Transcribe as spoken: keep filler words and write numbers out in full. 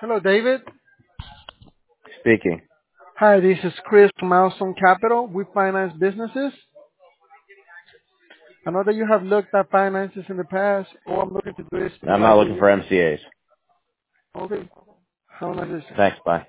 Hello, David. Speaking. Hi, this is Chris from Milestone Capital. We finance businesses. I know that you have looked at finances in the past. All I'm looking to do is I'm provide not looking you. for M C As. Okay. How much is it? Thanks. Bye.